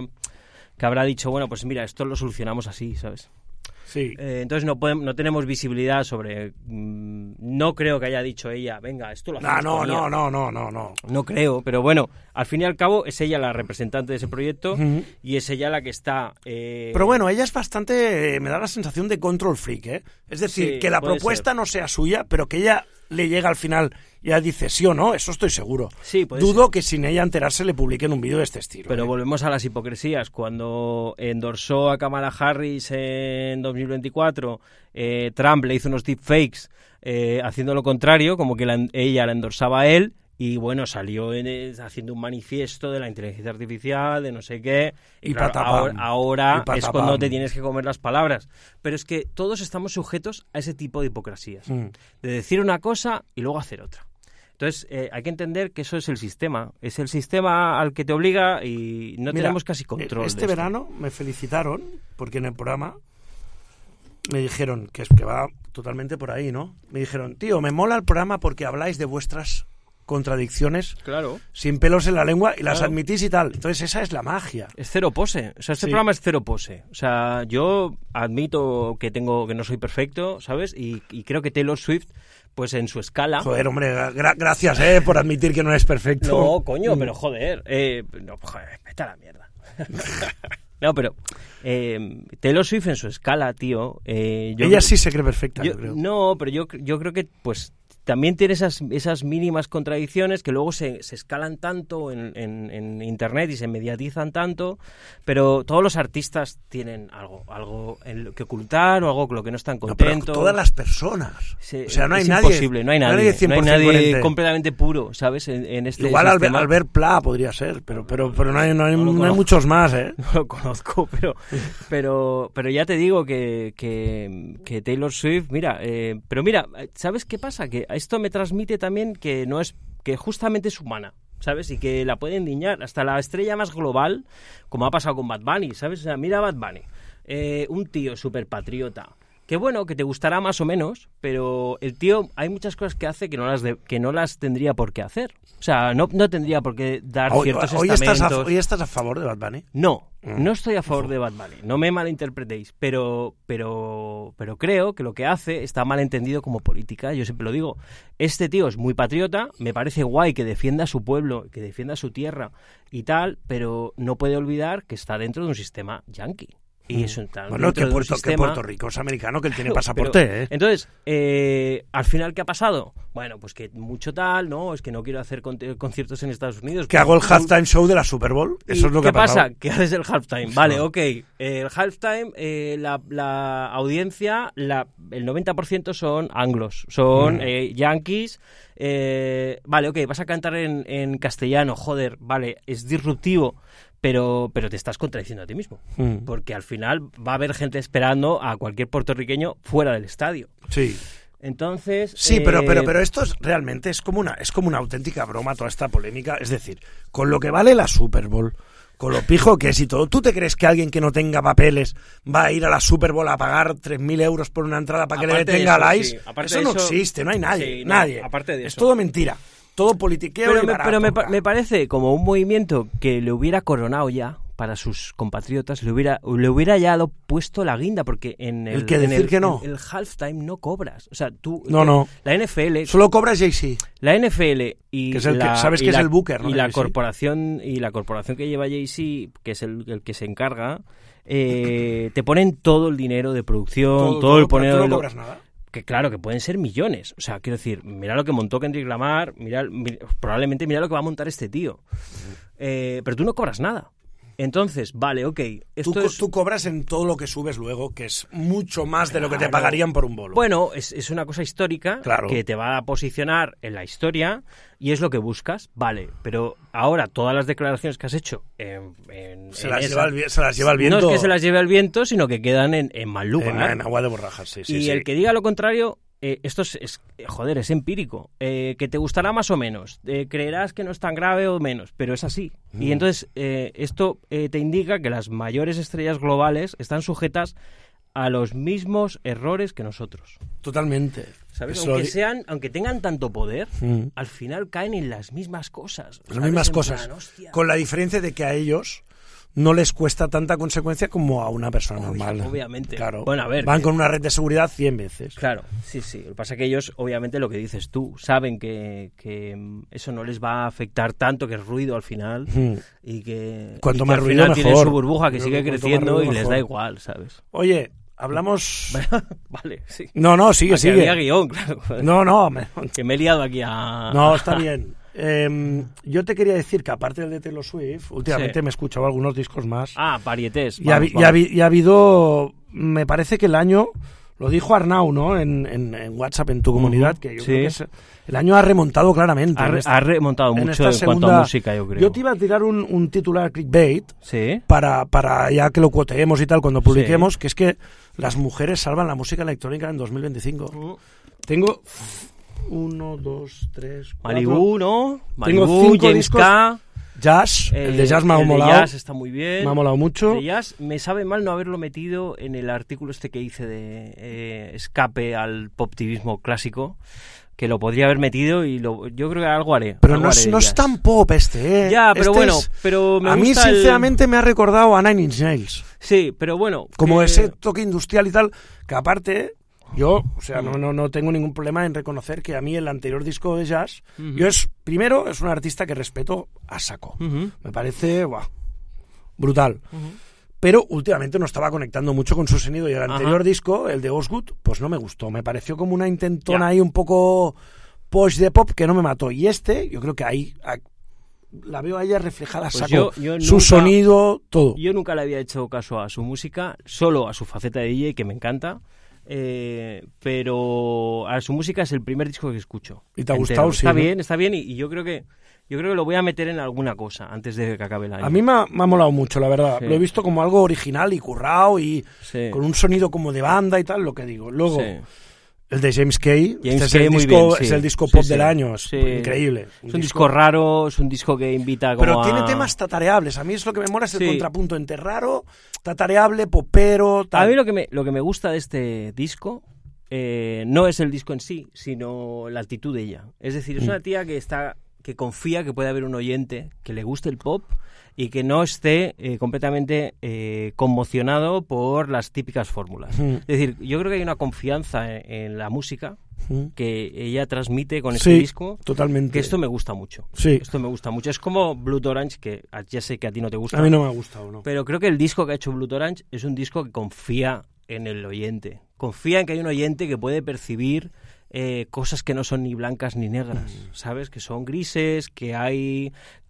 habrá dicho, bueno, pues mira, esto lo solucionamos así, ¿sabes? Sí. Entonces no tenemos visibilidad sobre... no creo que haya dicho ella, venga, esto lo hacemos con ella. No. No creo, pero bueno, al fin y al cabo es ella la representante de ese proyecto y es ella la que está... Pero bueno, ella es bastante... me da la sensación de control freak, ¿eh? Es decir, que la propuesta no sea suya, pero que ella le llega al final y ella dice sí o no, eso estoy seguro. Sí, dudo que sin ella enterarse le publiquen un vídeo de este estilo. Pero volvemos a las hipocresías. Cuando endorsó a Kamala Harris en 2024, Trump le hizo unos deepfakes haciendo lo contrario, como que ella la endorsaba a él. Y bueno, salió haciendo un manifiesto de la inteligencia artificial, de no sé qué. Y claro, ahora es cuando te tienes que comer las palabras. Pero es que todos estamos sujetos a ese tipo de hipocresías. De decir una cosa y luego hacer otra. Entonces, hay que entender que eso es el sistema. Es el sistema al que te obliga y no tenemos casi control. Este verano me felicitaron porque en el programa me dijeron que va totalmente por ahí, ¿no? Me dijeron, tío, me mola el programa porque habláis de vuestras contradicciones, claro, sin pelos en la lengua y las admitís y tal. Entonces esa es la magia. Es cero pose. O sea, este programa es cero pose. O sea, yo admito que no soy perfecto, ¿sabes? Y creo que Taylor Swift, pues en su escala... Joder, hombre, gracias, por admitir que no eres perfecto. No, coño, pero joder. Vete a la mierda. No, pero Taylor Swift en su escala, tío... ella sí se cree perfecta, yo creo. No, pero yo creo que, pues... también tiene esas mínimas contradicciones que luego se escalan tanto en Internet y se mediatizan tanto, pero todos los artistas tienen algo en lo que ocultar o algo con lo que no están contentos. No, todas las personas. O sea, no hay nadie. Imposible, no hay nadie completamente puro, ¿sabes? En este igual sistema. Albert Pla podría ser, pero no hay muchos más, ¿eh? No lo conozco, pero ya te digo que Taylor Swift, mira, ¿sabes qué pasa? Que esto me transmite también que justamente es humana, ¿sabes? Y que la puede endiñar hasta la estrella más global, como ha pasado con Bad Bunny, ¿sabes? O sea, mira a Bad Bunny, un tío súper patriota, que bueno, que te gustará más o menos, pero el tío, hay muchas cosas que hace que no las tendría por qué hacer. O sea, no tendría por qué dar ciertos estamentos. ¿Hoy estás a favor de Bad Bunny? No estoy a favor de Bad Bunny. No me malinterpretéis, pero creo que lo que hace está mal entendido como política. Yo siempre lo digo. Este tío es muy patriota, me parece guay que defienda a su pueblo, que defienda su tierra y tal, pero no puede olvidar que está dentro de un sistema yanqui. Y eso, bueno, que Puerto Rico es americano, que él tiene pasaporte, Entonces, al final, ¿qué ha pasado? Bueno, pues que mucho tal, ¿no? Es que no quiero hacer conciertos en Estados Unidos. Que hago el halftime show de la Super Bowl. Eso es lo que ha pasado. ¿Qué pasa? Que haces el halftime. Vale, ok. El halftime, la audiencia, el 90% son anglos, son yankees. Vale, ok, vas a cantar en castellano, joder, vale, es disruptivo. Pero te estás contradiciendo a ti mismo, porque al final va a haber gente esperando a cualquier puertorriqueño fuera del estadio. Sí. Entonces... Sí, pero esto realmente es como una auténtica broma toda esta polémica. Es decir, con lo que vale la Super Bowl, con lo pijo que es y todo, ¿tú te crees que alguien que no tenga papeles va a ir a la Super Bowl a pagar 3.000 euros por una entrada para que le detenga la ICE? Sí. Eso no existe, no hay nadie. Sí, nadie. No, aparte de eso. Es todo mentira. Todo politiqueo y barato. Pero me parece como un movimiento que le hubiera coronado ya para sus compatriotas, le hubiera ya puesto la guinda, porque en el halftime no cobras. O sea, tú... No. La NFL... Solo cobras Jay-Z. La NFL y... Que es sabes que es el booker, ¿no? Y la corporación que lleva Jay-Z, que es el que se encarga, te ponen todo el dinero de producción, todo el dinero... ¿Tú no cobras nada? Que claro, que pueden ser millones. O sea, quiero decir, mira lo que montó Kendrick Lamar, probablemente mira lo que va a montar este tío. Pero tú no cobras nada. Entonces, vale, ok. Tú cobras en todo lo que subes luego, que es mucho más de lo que te pagarían por un bolo. Bueno, es una cosa histórica que te va a posicionar en la historia y es lo que buscas, vale. Pero ahora todas las declaraciones que has hecho se las lleva el viento. No es que se las lleve el viento, sino que quedan en mal lugar. En agua de borrajas, sí. Y el que diga lo contrario... esto es empírico. Que te gustará más o menos. Creerás que no es tan grave o menos, pero es así. Y entonces esto te indica que las mayores estrellas globales están sujetas a los mismos errores que nosotros. Totalmente. ¿Sabes? Aunque tengan tanto poder, al final caen en las mismas cosas. Las mismas cosas. Con la diferencia de que a ellos no les cuesta tanta consecuencia como a una persona normal. Obviamente. Claro. Bueno, a ver, van con una red de seguridad 100 veces. Claro, sí. Lo que pasa es que ellos, obviamente, lo que dices tú, saben que eso no les va a afectar tanto, que es ruido al final, y que, cuanto y más al ruido, final mejor. Tienen su burbuja que sigue creciendo y les da igual, ¿sabes? Oye, hablamos... Vale, sí. No, sigue. Había guión, claro. No. Que me he liado aquí a... No, está bien. Yo te quería decir que aparte del de Taylor Swift, últimamente me he escuchado algunos discos más. Varietés. Y ha habido, me parece que el año, lo dijo Arnau, ¿no? En WhatsApp, en tu comunidad, que yo creo que el año ha remontado claramente. Ha remontado mucho en cuanto a música, yo creo. Yo te iba a tirar un titular clickbait para ya que lo cuoteemos y tal cuando publiquemos, que es que las mujeres salvan la música electrónica en 2025. Tengo... 1, 2, 3, 4... Malibu, ¿no? Tengo 5 James discos. K. Jazz, el de Jazz me ha molado. El de Jazz está muy bien. Me ha molado mucho. El de Jazz me sabe mal no haberlo metido en el artículo que hice de escape al poptivismo clásico, que lo podría haber metido y yo creo que algo haré. Pero no es tan pop este, ¿eh? Ya, pero este bueno, pero me a mí sinceramente me ha recordado a Nine Inch Nails. Sí, pero bueno. Como ese toque industrial y tal, que aparte... Yo, o sea, no tengo ningún problema en reconocer que a mí el anterior disco de Jazz, primero es un artista que respeto a saco. Me parece, brutal. Pero últimamente no estaba conectando mucho con su sonido y el anterior disco, el de Osgood, pues no me gustó. Me pareció como una intentona ahí un poco posh de pop que no me mató. Y yo creo que ahí la veo a ella reflejada a saco. Su sonido, todo. Yo nunca le había hecho caso a su música, solo a su faceta de DJ, que me encanta. Pero a su música es el primer disco que escucho. ¿Y te ha gustado? Sí, está bien y yo creo que lo voy a meter en alguna cosa antes de que acabe el año. A mí me ha molado mucho, la verdad. Lo he visto como algo original y currado y con un sonido como de banda y tal, lo que digo. Luego, el de James Kay, es el disco pop del año, es increíble. Es un disco raro, es un disco que invita como pero tiene temas tatareables. A mí es lo que me mola, es el contrapunto entre raro, tatareable, popero, tal. A mí lo que me gusta de este disco no es el disco en sí, sino la actitud de ella. Es decir, es una tía que confía que puede haber un oyente que le guste el pop y que no esté completamente conmocionado por las típicas fórmulas. Es decir, yo creo que hay una confianza en la música que ella transmite con este disco. Totalmente. Que esto me gusta mucho. Sí. Esto me gusta mucho. Es como Blood Orange, que ya sé que a ti no te gusta. A mí no me ha gustado, ¿no? Pero creo que el disco que ha hecho Blood Orange es un disco que confía en el oyente. Confía en que hay un oyente que puede percibir cosas que no son ni blancas ni negras, ¿sabes? Que son grises, que hay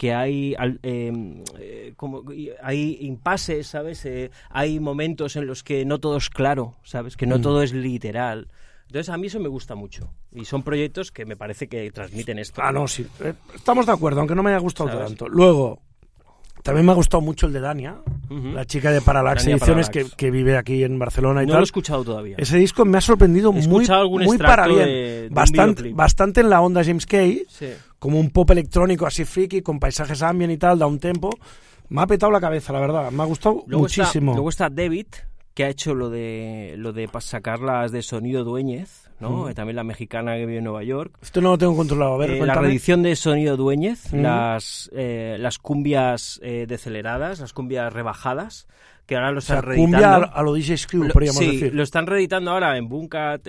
impases, ¿sabes? Hay momentos en los que no todo es claro, ¿sabes? Que no todo es literal. Entonces a mí eso me gusta mucho. Y son proyectos que me parece que transmiten esto. Ah, no, sí. Estamos de acuerdo, aunque no me haya gustado tanto. Luego, también me ha gustado mucho el de Dania, la chica de Parallax Ediciones, que vive aquí en Barcelona y tal. No lo he escuchado todavía. Ese disco me ha sorprendido muy para bien. Bastante en la onda James Kay, como un pop electrónico así friki, con paisajes ambient y tal, da un tempo. Me ha petado la cabeza, la verdad. Me ha gustado muchísimo. Luego está David, que ha hecho lo de sacarlas de Sonido Dueñez, ¿no? También la mexicana que vive en Nueva York. Esto no lo tengo controlado. A ver, la reedición de Sonido Dueñez, las cumbias deceleradas, las cumbias rebajadas, que ahora lo están reeditando. Cumbia a lo DJ Screw, podríamos decir. Lo están reeditando ahora en Boomkat,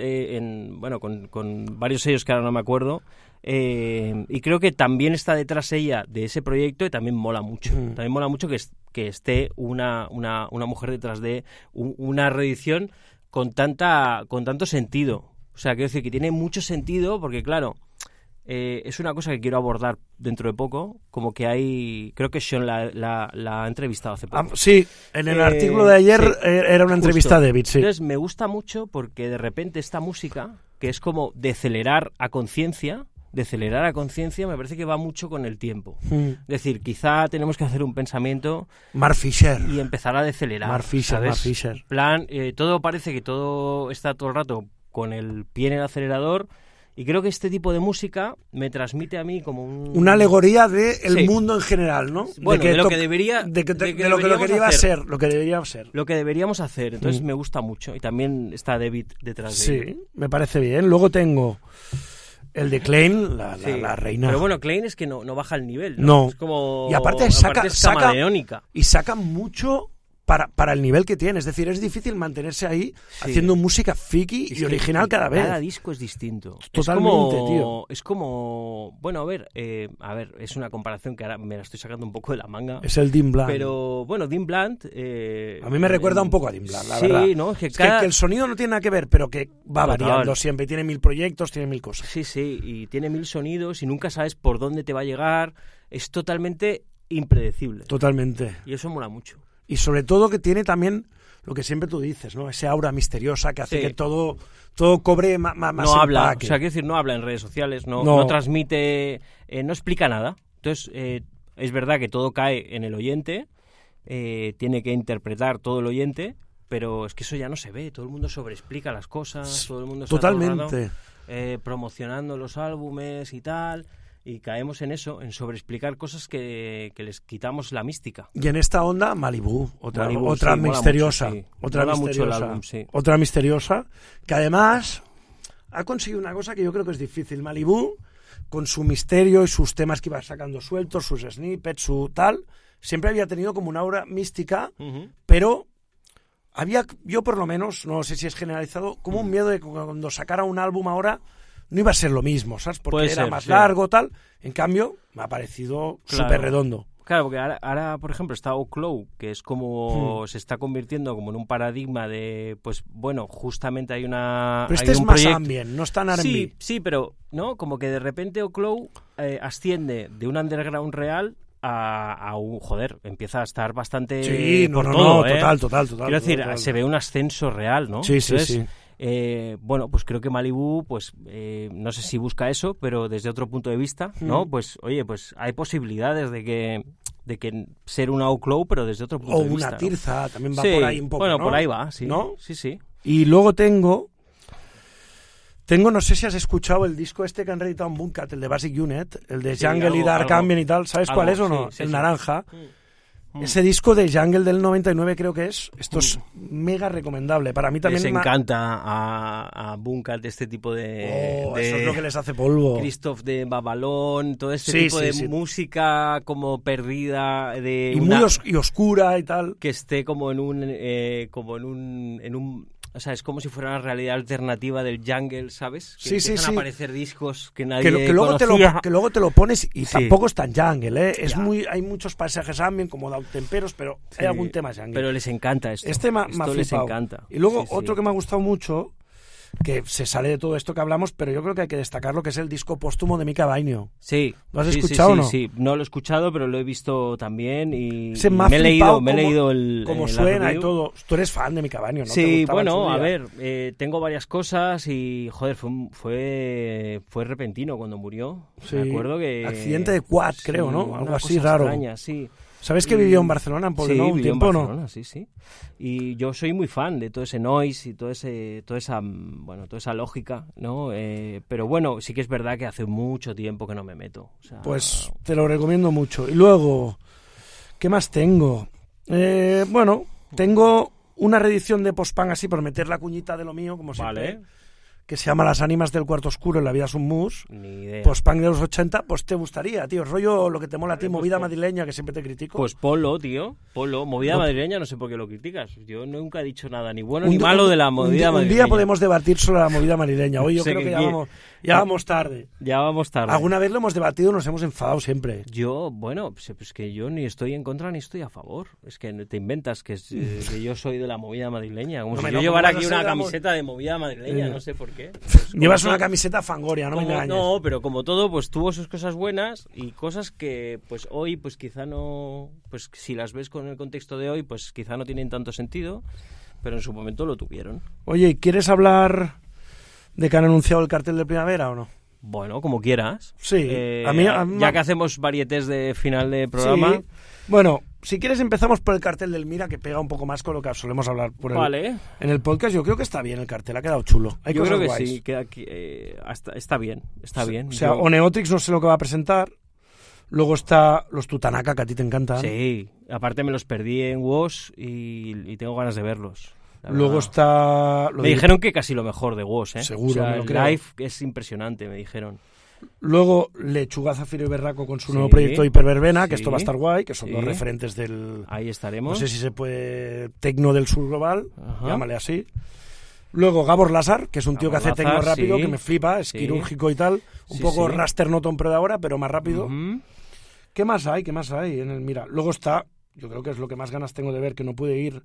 con varios sellos que ahora no me acuerdo. Y creo que también está detrás ella de ese proyecto y también mola mucho. También mola mucho que esté una mujer detrás de una reedición con tanto sentido. O sea, quiero decir que tiene mucho sentido porque, claro, es una cosa que quiero abordar dentro de poco, como que hay... Creo que Sean la ha entrevistado hace poco. Sí, en el artículo de ayer era una entrevista de David, sí. Entonces me gusta mucho porque de repente esta música, que es como decelerar a conciencia, me parece que va mucho con el tiempo. Es decir, quizá tenemos que hacer un pensamiento Mark Fisher y empezar a decelerar. Mark Fisher. Plan, todo parece que todo está todo el rato con el pie en el acelerador, y creo que este tipo de música me transmite a mí como una alegoría del mundo en general, ¿no? Bueno, de lo que debería ser. Lo que deberíamos hacer. Entonces me gusta mucho, y también está David detrás de él. Sí, me parece bien. Luego tengo el de Klein, la reina. Pero bueno, Klein es que no baja el nivel, ¿no? No. Es como... Y aparte es camaleónica. Y saca mucho para el nivel que tiene. Es decir, es difícil mantenerse ahí haciendo música friki y original cada vez. Cada disco es distinto. Totalmente, tío. Es como... Bueno, a ver, es una comparación que ahora me la estoy sacando un poco de la manga. Es el Dean Blunt. Pero, bueno, Dean Blunt... a mí me recuerda un poco a Dean Blunt, la verdad. Sí, ¿no? Es que el sonido no tiene nada que ver, pero que va variando siempre. Tiene 1000 proyectos, tiene 1000 cosas. Sí, y tiene 1000 sonidos y nunca sabes por dónde te va a llegar. Es totalmente impredecible. Totalmente. Y eso mola mucho. Y sobre todo que tiene también lo que siempre tú dices, ¿no? Ese aura misteriosa que hace que todo cobre más no habla, empaque. O sea, quiero decir, no habla en redes sociales, no transmite, no explica nada. Entonces, es verdad que todo cae en el oyente, tiene que interpretar todo el oyente, pero es que eso ya no se ve. Todo el mundo sobreexplica las cosas, todo el mundo está totalmente promocionando los álbumes y tal... Y caemos en eso, en sobreexplicar cosas que les quitamos la mística. Y en esta onda, Malibu, otra misteriosa. Otra misteriosa, que además ha conseguido una cosa que yo creo que es difícil. Malibu, con su misterio y sus temas que iba sacando sueltos, sus snippets, su tal, siempre había tenido como una aura mística, pero yo por lo menos, no sé si es generalizado, como un miedo de que cuando sacara un álbum ahora... no iba a ser lo mismo, ¿sabes? Porque era más largo, tal. En cambio, me ha parecido súper redondo. Claro, porque ahora, por ejemplo, está O'Clow, que es como... se está convirtiendo como en un paradigma de... Pues, bueno, justamente hay una... Pero es más ambient, no es tan R&B. Sí, pero, ¿no? Como que de repente O'Clow asciende de un underground real a un... Joder, empieza a estar bastante... Sí, total. Quiero decir, se ve un ascenso real, ¿no? Sí. Entonces, sí. Bueno, pues creo que Malibu, pues no sé si busca eso, pero desde otro punto de vista, ¿no? Pues oye, pues hay posibilidades de que ser una O'Clow, pero desde otro punto de vista. O una Tirza, ¿no? También va por ahí un poco, bueno, ¿no? por ahí va, sí. ¿No? Sí. Y luego tengo, no sé si has escuchado el disco este que han reeditado en Boomkat, el de Basic Unit, el de Jungle y Dark Ambient y tal, ¿sabes cuál es o no? El naranja. Ese disco de Jungle del 99 creo que es. Esto es mega recomendable. Para mí también... Les encanta a Boomkat este tipo de... eso es lo que les hace polvo. Christoph de Babalón, todo este tipo de música como perdida... muy oscura y tal. Que esté como en un O sea, es como si fuera una realidad alternativa del jungle, ¿sabes? Que sí, empiezan sí. a aparecer discos que nadie que luego conocía. que luego te lo pones y Sí. tampoco es tan jungle, ¿eh? Ya. Hay muchos paisajes ambient, como temperos, pero Sí, hay algún tema jungle. Pero les encanta esto. Este me ha les flipado. encanta. Y luego Sí, sí. otro que me ha gustado mucho, que se sale de todo esto que hablamos, pero yo creo que hay que destacar lo que es el disco póstumo de Mika Bainio. Sí. ¿Lo has sí, escuchado sí, o no? Sí, no lo he escuchado, pero lo he visto también y, Ese y me ha me he flipado leído el como la suena y review. todo. Tú eres fan de Mika Bainio, ¿no? ¿Te Sí, gustaba en su bueno, a día? ver, tengo varias cosas y, joder, fue repentino cuando murió. Sí. Me acuerdo que... Accidente de quad, creo, ¿no? una Algo así cosa raro. extraña, sí. ¿Sabes que vivió en Barcelona, en Poblenou, un vivió en tiempo, no? Barcelona, sí, sí. Y yo soy muy fan de todo ese noise y toda esa lógica, ¿no? Pero bueno, sí que es verdad que hace mucho tiempo que no me meto. O sea, Pues te lo recomiendo mucho. Y luego, ¿qué más tengo? Bueno, tengo una reedición de Post-Punk así, por meter la cuñita de lo mío, como siempre, vale, que se llama Las ánimas del cuarto oscuro en la vida es un mus. ni idea. Post-Punk de los 80, pues te gustaría, tío. Rollo lo que te mola a ti, Vale, pues movida madrileña, que siempre te critico. Pues Polo, tío, Polo, movida No. madrileña, no sé por qué lo criticas. Yo nunca he dicho nada ni bueno Un ni di- malo de la movida un madrileña. día podemos debatir sobre la movida madrileña. Hoy yo Sé creo que que ya vamos tarde. Ya vamos tarde. Alguna vez lo hemos debatido, nos hemos enfadado siempre. Yo, bueno, pues que yo ni estoy en contra ni estoy a favor. Es que te inventas que yo soy de la movida madrileña. Como No, si no, yo ¿cómo llevara vas a aquí ser una de la camiseta de movida madrileña, Eh. no sé por qué. Pues como Llevas todo- una camiseta Fangoria, no me engañes. No, pero como todo, pues tuvo sus cosas buenas y cosas que pues hoy pues quizá no, pues si las ves con el contexto de hoy, pues quizá no tienen tanto sentido, pero en su momento lo tuvieron. Oye, ¿y ¿quieres hablar de que han anunciado el cartel de primavera o no? Bueno, como quieras. Sí, a mí- ya que hacemos varietés de final de programa. Sí. Bueno, si quieres empezamos por el cartel del Mira, que pega un poco más con lo que solemos hablar Vale. en el podcast. Yo creo que está bien el cartel, ha quedado chulo. Hay Yo cosas creo que guays. sí, que aquí, está bien, está bien. O sea, Yo- Oneotrix no sé lo que va a presentar. Luego está los Tutanaka, que a ti te encantan. Sí, aparte me los perdí en WOS y tengo ganas de verlos. la Luego verdad. está... lo Me de- dijeron que casi lo mejor de WOS, ¿eh? Seguro, O sea, me lo el creo. live es impresionante, me dijeron. Luego Lechuga, Zafiro y Berraco con su Sí. nuevo proyecto Hiperverbena, que Sí. esto va a estar guay, que son Sí. dos referentes del... Ahí No estaremos. sé si se puede... Tecno del sur global, Ajá. llámale así. Luego Gabor Lazar, que es un tío que Gabor hace tecno Lazar, rápido, sí. que me flipa, es Sí. quirúrgico y tal. Un Sí, poco sí. Raster Noton, pero de ahora, pero más rápido. Ujú. ¿Qué más hay? ¿Qué más hay? Mira, luego está, yo creo que es lo que más ganas tengo de ver, que no pude ir.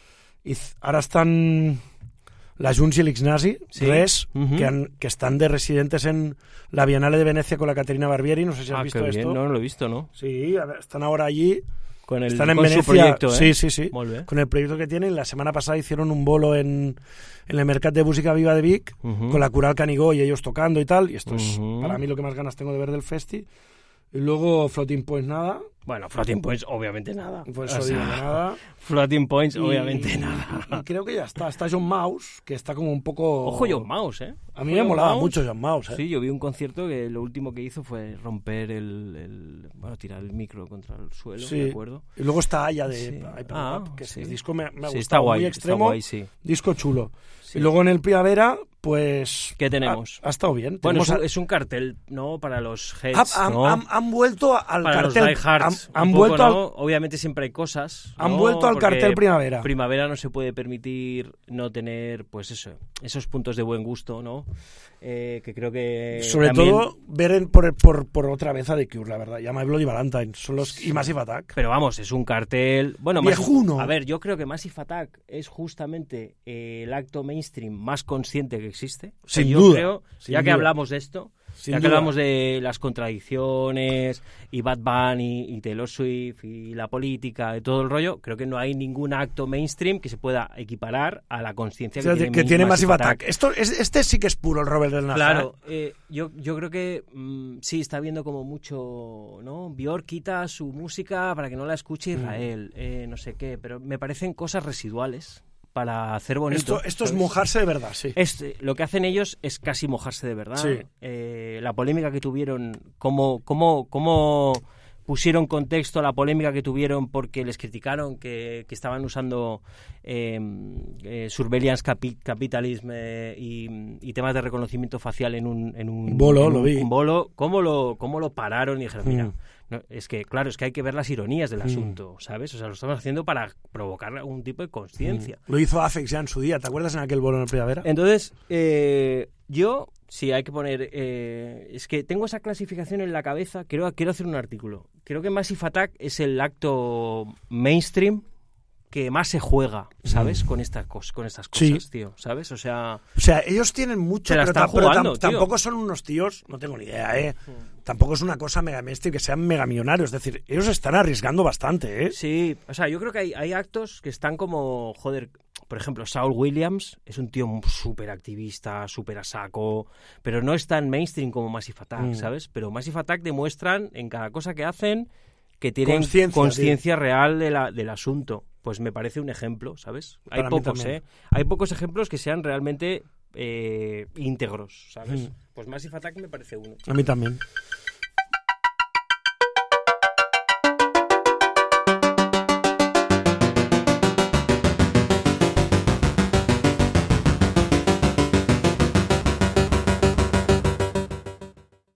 Ahora están la Junts y el Ignasi, Sí. Res, Ujú. que están de residentes en la Bienale de Venecia con la Caterina Barbieri. No sé si has visto qué esto. bien, no lo he visto, ¿no? Sí, a ver, están ahora allí. Con Están en con Venecia. su proyecto, ¿eh? Sí, sí, sí. Molt bé. Con el proyecto que tienen. La semana pasada hicieron un bolo en el Mercat de Música Viva de Vic, Ujú. con la Cural Canigó y ellos tocando y tal. Y esto es Ujú. para mí lo que más ganas tengo de ver del festi. Y luego Floating Points nada. Bueno, Floating Points, obviamente nada. Pues O eso sea, digo que nada. Floating Points, Y- obviamente nada. y creo que ya está. Está John Mouse, que está como un poco... Ojo John Mouse, ¿eh? A mí Ojo me John molaba Mouse. mucho John Mouse, ¿eh? Sí, yo vi un concierto que lo último que hizo fue romper bueno, tirar el micro contra el suelo, Sí. ¿de acuerdo? Y luego está Aya de Sí. Hyperpop, que sí. el disco me ha Sí, gustado, está guay, muy está extremo, guay, sí. disco chulo. Sí. Y luego en el Primavera, pues... ¿Qué tenemos? Ha estado bien. Bueno, Tenemos es un cartel, ¿no? Para los heads, han, ¿no? han vuelto al Para cartel. los diehards. Han un poco, vuelto al... ¿no? Obviamente siempre hay cosas. Han ¿no? vuelto al Porque cartel Primavera. Primavera no se puede permitir no tener, pues eso, esos puntos de buen gusto, ¿no? Que creo que Sobre también- todo ver por otra vez a The Cure, la verdad. Ya My Bloody Valentine. Son los... Y Massive Attack. Pero vamos, es un cartel... Bueno, Viejuno. A ver, yo creo que Massive Attack es justamente el acto mainstream más consciente que existe. O sea, Sin yo duda, creo, sin ya que duda. hablamos de esto, Sin ya que duda. hablamos de las contradicciones y Bad Bunny y Taylor Swift y la política y todo el rollo, creo que no hay ningún acto mainstream que se pueda equiparar a la conciencia O sea, que que tiene Massive Attack. Este sí que es puro el Rebel del Nazar. Claro, yo creo que sí, está viendo como mucho, ¿no? Björk quita su música para que no la escuche Israel, no sé qué, pero me parecen cosas residuales para hacer bonito. Esto es ¿sabes? mojarse de verdad, sí. Lo que hacen ellos es casi mojarse de verdad. Sí. La polémica que tuvieron, cómo pusieron contexto a la polémica que tuvieron porque les criticaron que estaban usando surveillance capitalism y temas de reconocimiento facial en un Bolo, lo vi. un bolo. ¿Cómo lo pararon? Y dijeron, mira, No, es que hay que ver las ironías del asunto, ¿sabes? O sea, lo estamos haciendo para provocar algún tipo de conciencia. Lo hizo Afex ya en su día, ¿te acuerdas en aquel bolo en primavera? Entonces, yo, sí, hay que poner... es que tengo esa clasificación en la cabeza, quiero hacer un artículo. Creo que Massive Attack es el acto mainstream que más se juega, ¿sabes? Con estas cosas, sí. Tío, ¿sabes? O sea, ellos tienen mucho, pero tampoco son unos tíos, no tengo ni idea, ¿eh? Tampoco es una cosa mega mainstream que sean mega millonarios, es decir, ellos están arriesgando bastante, ¿eh? Sí, o sea, yo creo que hay actos que están como, joder, por ejemplo, Saul Williams es un tío súper activista, súper a saco, pero no es tan mainstream como Massive Attack, ¿sabes? Pero Massive Attack demuestran en cada cosa que hacen que tienen conciencia real del asunto. Pues me parece un ejemplo, ¿sabes? Hay pocos, Hay pocos ejemplos que sean realmente íntegros, ¿sabes? Pues Massive Attack me parece uno. A mí también.